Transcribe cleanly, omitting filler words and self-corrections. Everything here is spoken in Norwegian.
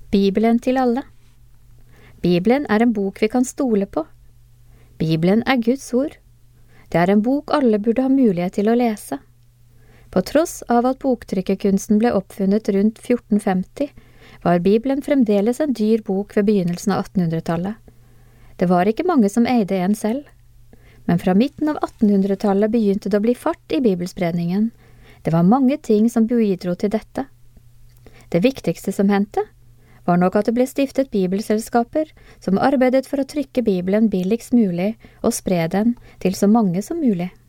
Bibelen til alle. Bibelen er en bok vi kan stole på. Bibelen er Guds ord. Det er en bok alle burde ha mulighet til å lese. På tross av at boktrykkerkunsten ble oppfunnet rundt 1450, var Bibelen fremdeles en dyr bok ved begynnelsen av 1800-tallet. Det var ikke mange som eide en selv. Men fra midten av 1800-tallet begynte det å bli fart i bibelspredningen. Det var mange ting som bidro til dette. Det viktigste som hendte, var nok at det ble stiftet bibelselskaper som arbeidet for å trykke Bibelen billigst mulig og spre den til så mange som mulig.